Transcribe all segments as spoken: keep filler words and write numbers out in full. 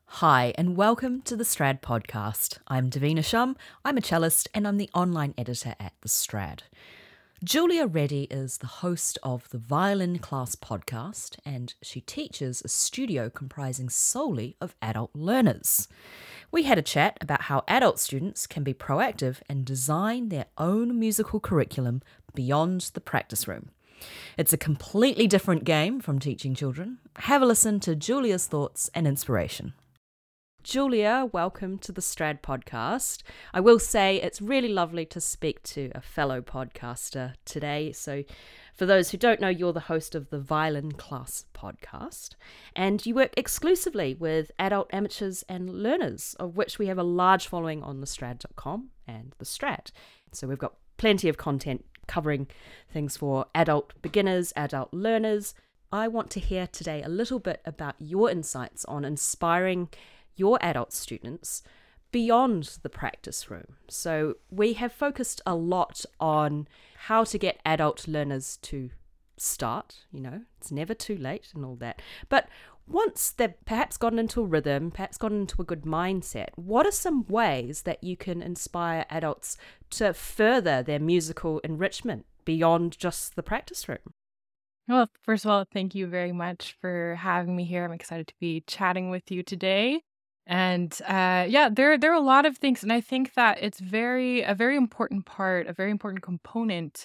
Hi, and welcome to the Strad podcast. I'm Davina Shum, I'm a cellist, and I'm the online editor at the Strad. Julia Reddy is the host of the Violin Class podcast, and she teaches a studio comprising solely of adult learners. We had a chat about how adult students can be proactive and design their own musical curriculum beyond the practice room. It's a completely different game from teaching children. Have a listen to Julia's thoughts and inspiration. Julia, welcome to the Strad podcast. I will say it's really lovely to speak to a fellow podcaster today. So, for those who don't know, you're the host of the Violin Class podcast, and you work exclusively with adult amateurs and learners, of which we have a large following on the strad dot com and the Strad. So, we've got plenty of content covering things for adult beginners, adult learners. I want to hear today a little bit about your insights on inspiring your adult students beyond the practice room. So we have focused a lot on how to get adult learners to start, you know, it's never too late and all that. But once they've perhaps gotten into a rhythm, perhaps gotten into a good mindset, what are some ways that you can inspire adults to further their musical enrichment beyond just the practice room? Well, first of all, thank you very much for having me here. I'm excited to be chatting with you today. And uh, yeah, there there are a lot of things, and I think that it's very a very important part, a very important component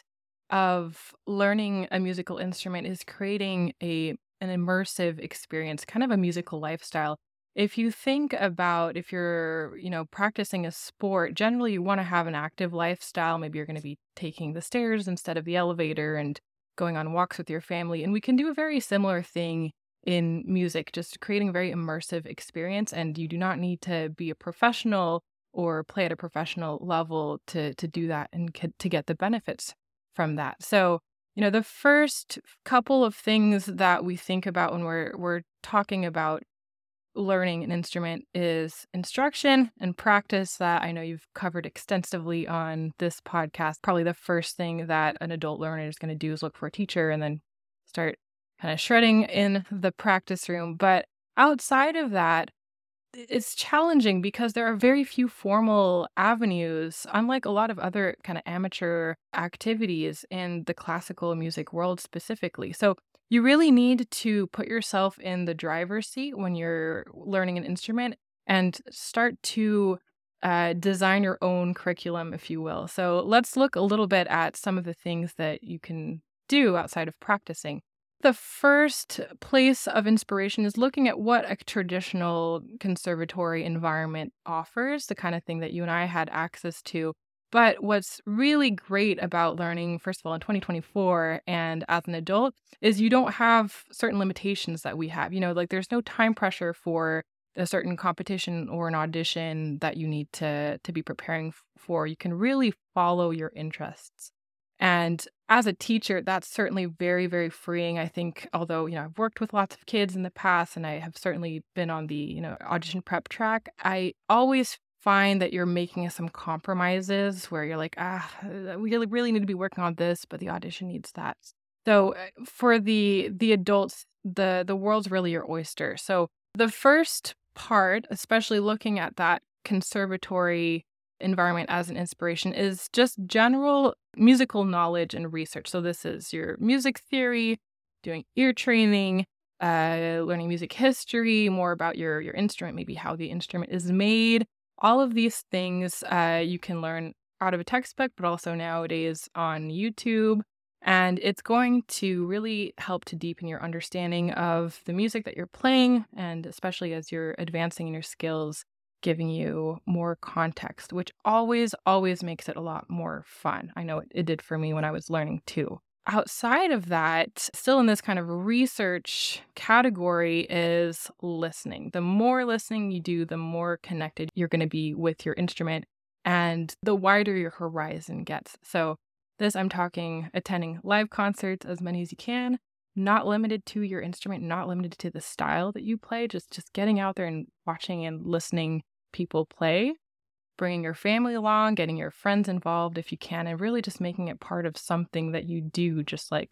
of learning a musical instrument is creating a an immersive experience, kind of a musical lifestyle. If you think about if you're, you know, practicing a sport, generally you want to have an active lifestyle. Maybe you're going to be taking the stairs instead of the elevator and going on walks with your family. And we can do a very similar thing in music, just creating a very immersive experience. And you do not need to be a professional or play at a professional level to to do that and get, to get the benefits from that. So, you know, the first couple of things that we think about when we're we're talking about learning an instrument is instruction and practice, that I know you've covered extensively on this podcast. Probably the first thing that an adult learner is going to do is look for a teacher and then start kind of shredding in the practice room. But outside of that, it's challenging because there are very few formal avenues, unlike a lot of other kind of amateur activities in the classical music world specifically. So you really need to put yourself in the driver's seat when you're learning an instrument and start to uh, design your own curriculum, if you will. So let's look a little bit at some of the things that you can do outside of practicing. The first place of inspiration is looking at what a traditional conservatory environment offers, the kind of thing that you and I had access to. But what's really great about learning, first of all, in twenty twenty-four and as an adult, is you don't have certain limitations that we have. You know, like there's no time pressure for a certain competition or an audition that you need to to be preparing for. You can really follow your interests. And as a teacher, that's certainly very, very freeing. I think, although, you know, I've worked with lots of kids in the past and I have certainly been on the, you know, audition prep track, I always find that you're making some compromises where you're like, ah, we really, really need to be working on this, but the audition needs that. So uh, for the the adults, the the world's really your oyster. So the first part, especially looking at that conservatory environment as an inspiration, is just general musical knowledge and research. So this is your music theory, doing ear training, uh, learning music history, more about your your instrument, maybe how the instrument is made. All of these things uh, you can learn out of a textbook, but also nowadays on YouTube. And it's going to really help to deepen your understanding of the music that you're playing, and especially as you're advancing in your skills, giving you more context, which always, always makes it a lot more fun. I know it, it did for me when I was learning too. Outside of that, still in this kind of research category, is listening. The more listening you do, the more connected you're going to be with your instrument and the wider your horizon gets. So this, I'm talking attending live concerts, as many as you can, not limited to your instrument, not limited to the style that you play, just just getting out there and watching and listening people play, bringing your family along, getting your friends involved if you can, and really just making it part of something that you do, just like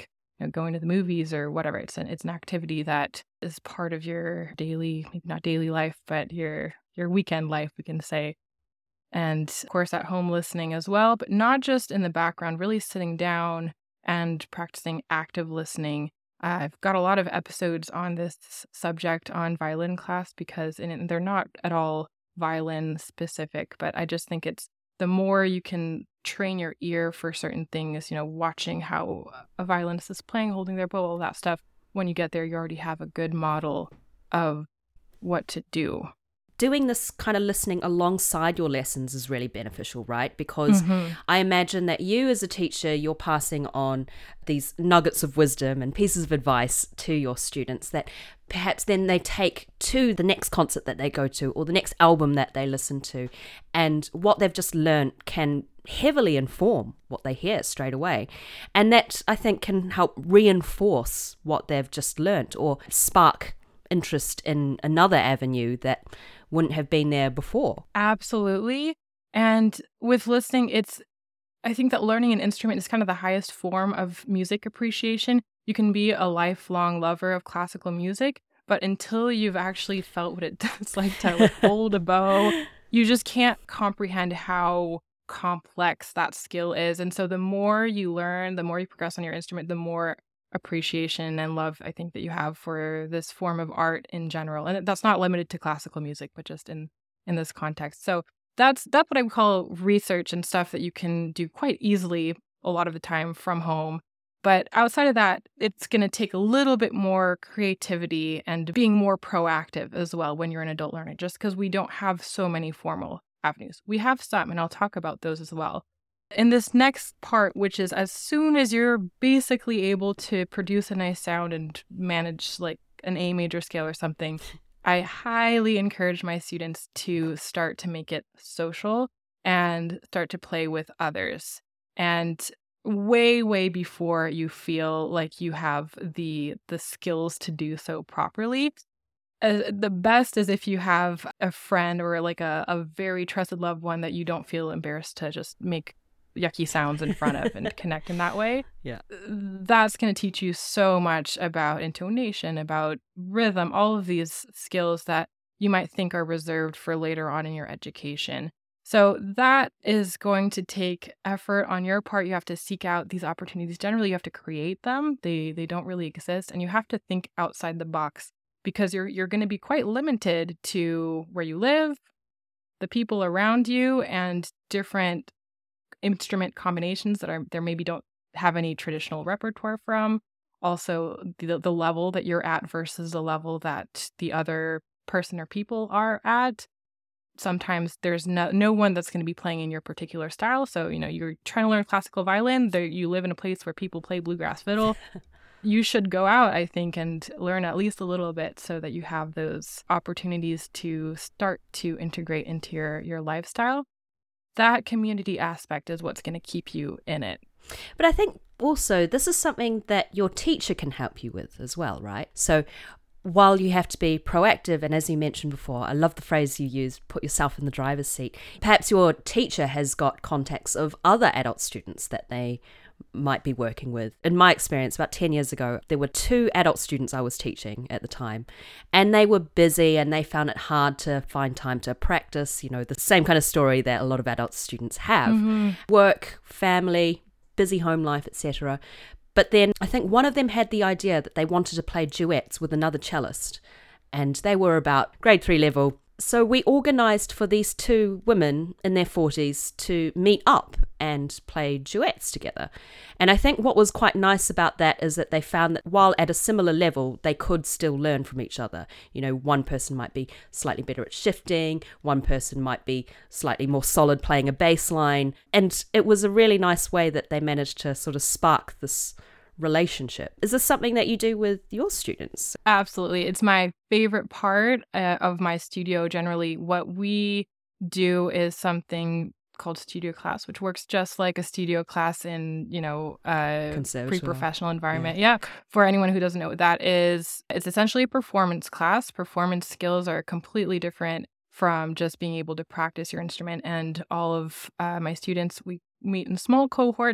you know, going to the movies or whatever. It's an it's an activity that is part of your daily, maybe not daily life, but your your weekend life, we can say. And of course, at home listening as well, but not just in the background, really sitting down and practicing active listening. I've got a lot of episodes on this subject on violin class because in, they're not at all violin specific, but I just think it's the more you can train your ear for certain things, you know, watching how a violinist is playing, holding their bow, all that stuff. When you get there, you already have a good model of what to do. Doing this kind of listening alongside your lessons is really beneficial, right? Because Mm-hmm. I imagine that you as a teacher, you're passing on these nuggets of wisdom and pieces of advice to your students that perhaps then they take to the next concert that they go to or the next album that they listen to. And what they've just learned can heavily inform what they hear straight away. And that, I think, can help reinforce what they've just learned or spark interest in another avenue that wouldn't have been there before. Absolutely. And with listening, it's, I think that learning an instrument is kind of the highest form of music appreciation. You can be a lifelong lover of classical music, but until you've actually felt what it's like to like, hold a bow, you just can't comprehend how complex that skill is. And so the more you learn, the more you progress on your instrument, the more appreciation and love I think that you have for this form of art in general. And that's not limited to classical music, but just in in this context. So that's that's what I would call research and stuff that you can do quite easily a lot of the time from home. But outside of that, it's going to take a little bit more creativity and being more proactive as well when you're an adult learner, just because we don't have so many formal avenues. We have some, and I'll talk about those as well. In this next part, which is as soon as you're basically able to produce a nice sound and manage like an A major scale or something, I highly encourage my students to start to make it social and start to play with others. And way, way before you feel like you have the the skills to do so properly. Uh, the best is if you have a friend or like a, a very trusted loved one that you don't feel embarrassed to just make yucky sounds in front of and connect in that way. Yeah. That's going to teach you so much about intonation, about rhythm, all of these skills that you might think are reserved for later on in your education. So that is going to take effort on your part. You have to seek out these opportunities. Generally, you have to create them. They they don't really exist, and you have to think outside the box because you're you're going to be quite limited to where you live, the people around you, and different instrument combinations that are there maybe don't have any traditional repertoire from. Also, the the level that you're at versus the level that the other person or people are at. Sometimes there's no no one that's going to be playing in your particular style. So, you know, you're trying to learn classical violin, there, you live in a place where people play bluegrass fiddle. You should go out, I think, and learn at least a little bit so that you have those opportunities to start to integrate into your, your lifestyle. That community aspect is what's going to keep you in it. But I think also this is something that your teacher can help you with as well, right? So while you have to be proactive, and as you mentioned before, I love the phrase you used, put yourself in the driver's seat. Perhaps your teacher has got contacts of other adult students that they might be working with. In my experience, about ten years ago, there were two adult students I was teaching at the time, and they were busy and they found it hard to find time to practice, you know, the same kind of story that a lot of adult students have. Mm-hmm. Work, family, busy home life, et cetera. But then I think one of them had the idea that they wanted to play duets with another cellist, and they were about grade three level. So we organised for these two women in their forties to meet up and play duets together. And I think what was quite nice about that is that they found that while at a similar level, they could still learn from each other. You know, one person might be slightly better at shifting, one person might be slightly more solid playing a bass line. And it was a really nice way that they managed to sort of spark this relationship. Is this something that you do with your students? Absolutely. It's my favorite part uh, of my studio. Generally, what we do is something called studio class, which works just like a studio class in, you know, a pre-professional environment. Yeah. yeah. For anyone who doesn't know what that is, it's essentially a performance class. Performance skills are completely different from just being able to practice your instrument. And all of uh, my students, we meet in small cohorts.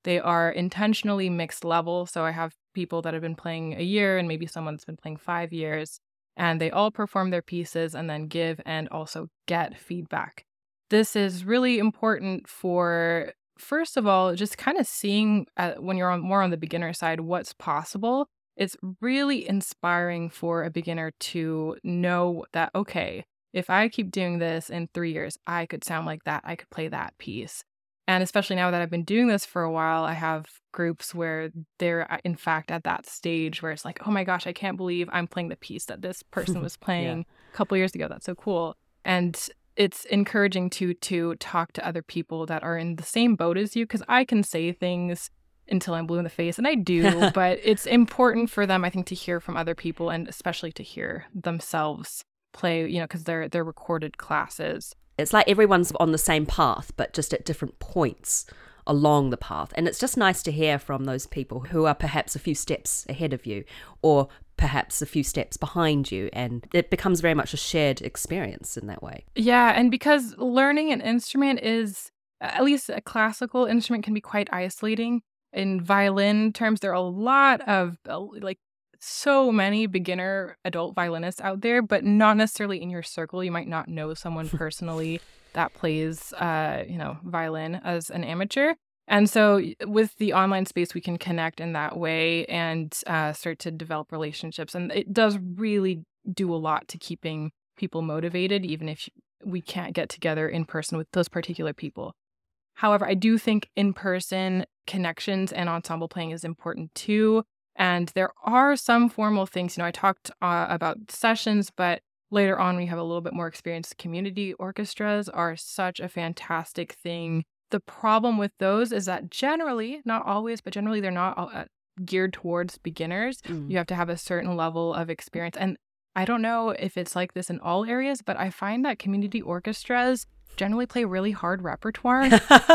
They are intentionally mixed level. So I have people that have been playing a year and maybe someone's been playing five years, and they all perform their pieces and then give and also get feedback. This is really important for, first of all, just kind of seeing uh, when you're on, more on the beginner side, what's possible. It's really inspiring for a beginner to know that, okay, if I keep doing this in three years, I could sound like that. I could play that piece. And especially now that I've been doing this for a while, I have groups where they're, in fact, at that stage where it's like, oh my gosh, I can't believe I'm playing the piece that this person was playing Yeah. a couple years ago. That's so cool. And it's encouraging to to talk to other people that are in the same boat as you, because I can say things until I'm blue in the face, and I do, but it's important for them, I think, to hear from other people, and especially to hear themselves play, you know, because they're they're recorded classes. It's like everyone's on the same path, but just at different points along the path. And it's just nice to hear from those people who are perhaps a few steps ahead of you, or perhaps a few steps behind you. And it becomes very much a shared experience in that way. Yeah, and because learning an instrument is, at least a classical instrument, can be quite isolating. In violin terms, there are a lot of, like, so many beginner adult violinists out there, but not necessarily in your circle. You might not know someone personally that plays, uh, you know, violin as an amateur. And so with the online space, we can connect in that way and uh, start to develop relationships. And it does really do a lot to keeping people motivated, even if we can't get together in person with those particular people. However, I do think in-person connections and ensemble playing is important too. And there are some formal things. You know, I talked uh, about sessions, but later on we have a little bit more experience. Community orchestras are such a fantastic thing. The problem with those is that generally, not always, but generally they're not uh, geared towards beginners. Mm. You have to have a certain level of experience. And I don't know if it's like this in all areas, but I find that community orchestras generally play really hard repertoire.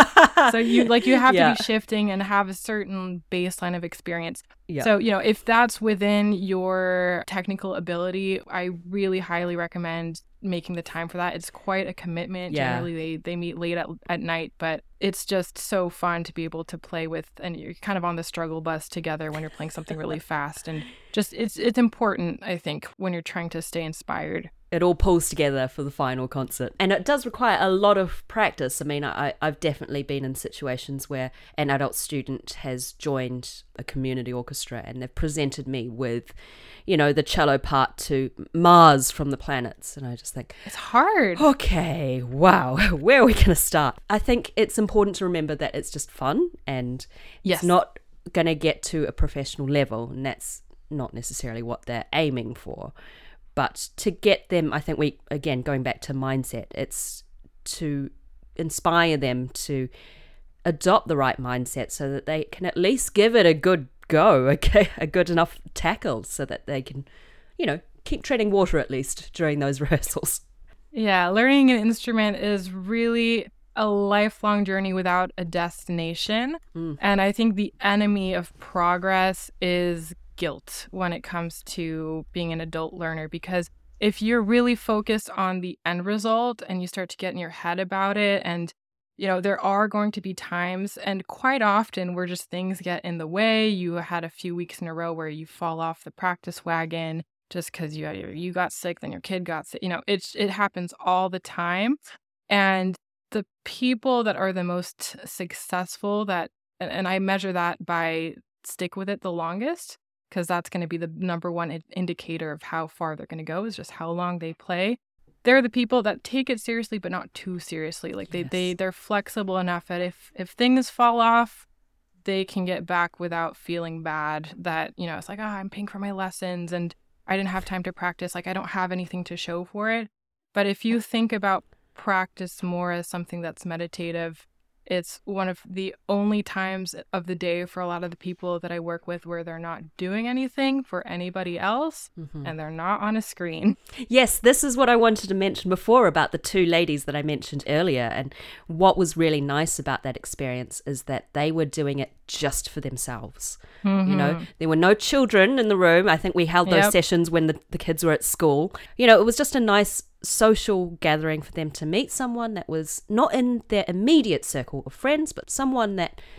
So you like you have Yeah. to be shifting and have a certain baseline of experience. Yeah. So, you know, if that's within your technical ability, I really highly recommend making the time for that. It's quite a commitment. Yeah. Generally, they, they meet late at, at night, but it's just so fun to be able to play with, and you're kind of on the struggle bus together when you're playing something really fast. And just it's it's important, I think, when you're trying to stay inspired. It all pulls together for the final concert. And it does require a lot of practice. I mean, I, I've definitely been in situations where an adult student has joined a community orchestra and they've presented me with, you know, the cello part to Mars from the Planets. And I just think, It's hard. okay, wow, where are we going to start? I think it's important to remember that it's just fun and Yes. it's not going to get to a professional level. And that's not necessarily what they're aiming for. But to get them, I think we, again, going back to mindset, it's to inspire them to adopt the right mindset so that they can at least give it a good go, okay, a good enough tackle so that they can, you know, keep treading water at least during those rehearsals. Yeah, learning an instrument is really a lifelong journey without a destination. Mm. And I think the enemy of progress is guilt when it comes to being an adult learner, because if you're really focused on the end result and you start to get in your head about it, and you know, there are going to be times, and quite often where just things get in the way. You had a few weeks in a row where you fall off the practice wagon just because you you got sick, then your kid got sick. You know, it's it happens all the time. And the people that are the most successful, that and, and I measure that by stick with it the longest, because that's going to be the number one in- indicator of how far they're going to go, is just how long they play. They're the people that take it seriously, but not too seriously. Like they, Yes. they, they're flexible enough that if, if things fall off, they can get back without feeling bad that, you know, it's like, oh, I'm paying for my lessons and I didn't have time to practice. Like I don't have anything to show for it. But if you think about practice more as something that's meditative, it's one of the only times of the day for a lot of the people that I work with where they're not doing anything for anybody else, Mm-hmm. and they're not on a screen. Yes, this is what I wanted to mention before about the two ladies that I mentioned earlier. And what was really nice about that experience is that they were doing it just for themselves. Mm-hmm. You know, there were no children in the room. I think we held those Yep. sessions when the, the kids were at school. You know, it was just a nice social gathering for them to meet someone that was not in their immediate circle of friends, but someone that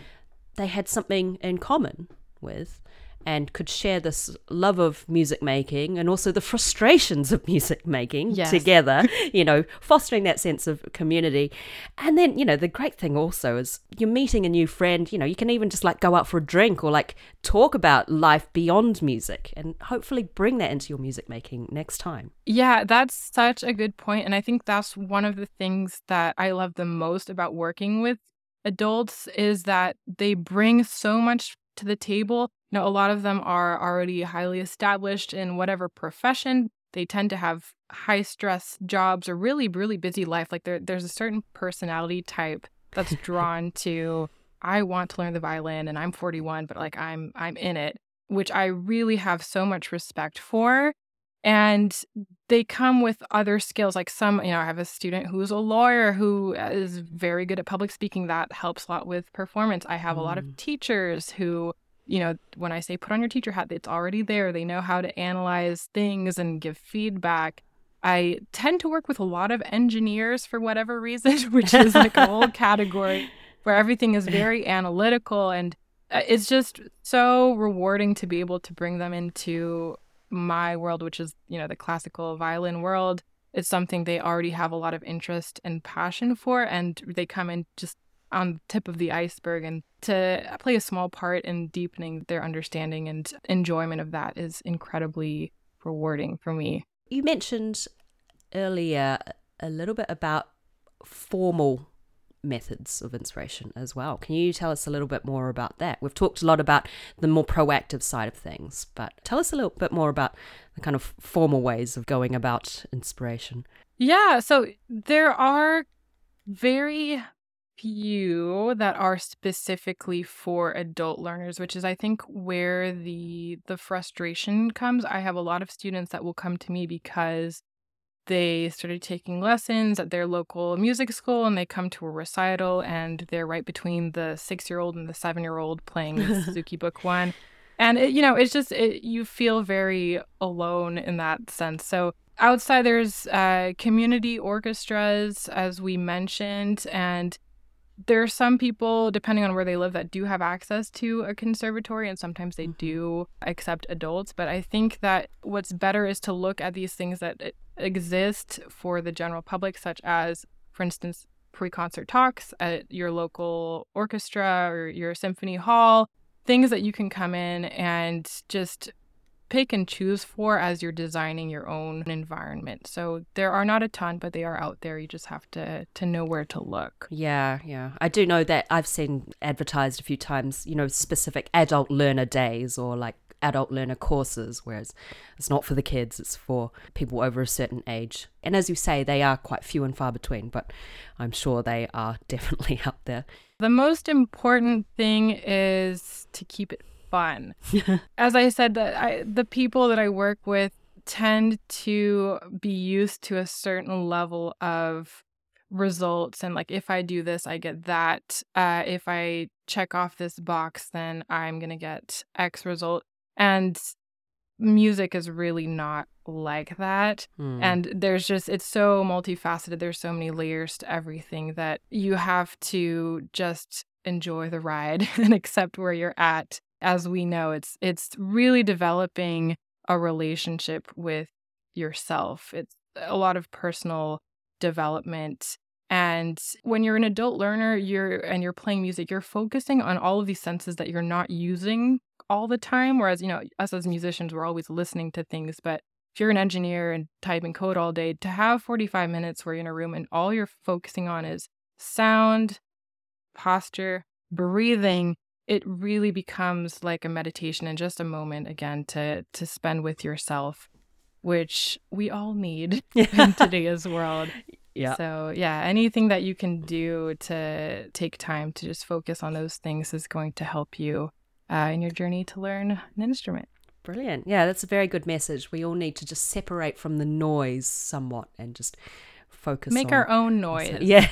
they had something in common with and could share this love of music making and also the frustrations of music making Yes. together, you know, fostering that sense of community. And then, you know, the great thing also is you're meeting a new friend, you know, you can even just like go out for a drink or like talk about life beyond music and hopefully bring that into your music making next time. Yeah, that's such a good point. And I think that's one of the things that I love the most about working with adults is that they bring so much to the table. You know, a lot of them are already highly established in whatever profession. They tend to have high stress jobs or really, really busy life. Like there, there's a certain personality type that's drawn to, I want to learn the violin and I'm forty-one, but like I'm I'm in it, which I really have so much respect for. And they come with other skills. Like some, you know, I have a student who's a lawyer who is very good at public speaking. That helps a lot with performance. I have a lot of teachers who, you know, when I say put on your teacher hat, it's already there. They know how to analyze things and give feedback. I tend to work with a lot of engineers for whatever reason, which is like a whole category where everything is very analytical. And it's just so rewarding to be able to bring them into my world, which is, you know, the classical violin world. It's something they already have a lot of interest and passion for, and they come in just on the tip of the iceberg, and to play a small part in deepening their understanding and enjoyment of that is incredibly rewarding for me. You mentioned earlier a little bit about formal methods of inspiration as well. Can you tell us a little bit more about that? We've talked a lot about the more proactive side of things, but tell us a little bit more about the kind of formal ways of going about inspiration. Yeah, so there are very few that are specifically for adult learners, which is I think where the the frustration comes. I have a lot of students that will come to me because they started taking lessons at their local music school and they come to a recital and they're right between the six-year-old and the seven-year-old playing the Suzuki Book One. And, it, you know, it's just, it, you feel very alone in that sense. So outside there's uh, community orchestras, as we mentioned, and there are some people, depending on where they live, that do have access to a conservatory, and sometimes they do accept adults. But I think that what's better is to look at these things that exist for the general public, such as, for instance, pre-concert talks at your local orchestra or your symphony hall, things that you can come in and just pick and choose for as you're designing your own environment. So there are not a ton, but they are out there. You just have to to know where to look. Yeah, yeah. I do know that I've seen advertised a few times, you know, specific adult learner days or like adult learner courses, whereas it's not for the kids, it's for people over a certain age. And as you say, they are quite few and far between, but I'm sure they are definitely out there. The most important thing is to keep it fun. As I said, that I, the people that I work with tend to be used to a certain level of results, and like, if I do this, I get that. Uh, if I check off this box, then I'm gonna get X result. And music is really not like that. Mm. And there's just, it's so multifaceted. There's so many layers to everything that you have to just enjoy the ride and accept where you're at. As we know, it's it's really developing a relationship with yourself. It's a lot of personal development. And when you're an adult learner, you're and you're playing music, you're focusing on all of these senses that you're not using all the time. Whereas, you know, us as musicians, we're always listening to things. But if you're an engineer and typing code all day, to have forty-five minutes where you're in a room and all you're focusing on is sound, posture, breathing, it really becomes like a meditation and just a moment, again, to to spend with yourself, which we all need in today's world. Yeah. So, yeah, anything that you can do to take time to just focus on those things is going to help you uh, in your journey to learn an instrument. Brilliant. Yeah, that's a very good message. We all need to just separate from the noise somewhat and just focus Make on... our own noise. Yeah,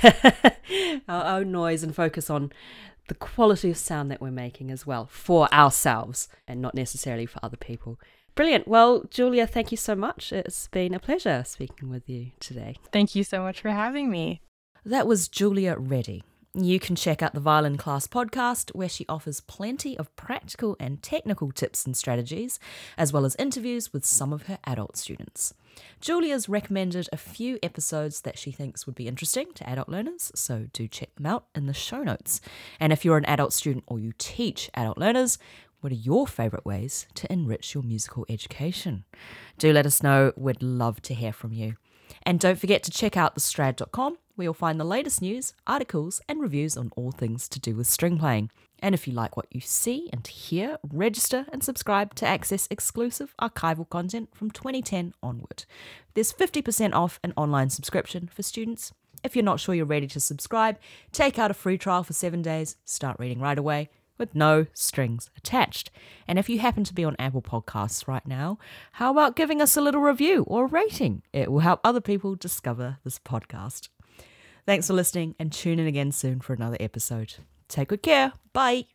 our own noise, and focus on the quality of sound that we're making as well for ourselves and not necessarily for other people. Brilliant. Well, Julia, thank you so much. It's been a pleasure speaking with you today. Thank you so much for having me. That was Julia Reddy, You can check out the Violin Class podcast, where she offers plenty of practical and technical tips and strategies, as well as interviews with some of her adult students. Julia's recommended a few episodes that she thinks would be interesting to adult learners, so do check them out in the show notes. And if you're an adult student or you teach adult learners, what are your favourite ways to enrich your musical education? Do let us know. We'd love to hear from you. And don't forget to check out the strad dot com, where you'll find the latest news, articles, and reviews on all things to do with string playing. And if you like what you see and hear, register and subscribe to access exclusive archival content from twenty ten onward. There's fifty percent off an online subscription for students. If you're not sure you're ready to subscribe, take out a free trial for seven days, start reading right away, with no strings attached. And if you happen to be on Apple Podcasts right now, how about giving us a little review or rating? It will help other people discover this podcast. Thanks for listening, and tune in again soon for another episode. Take good care. Bye.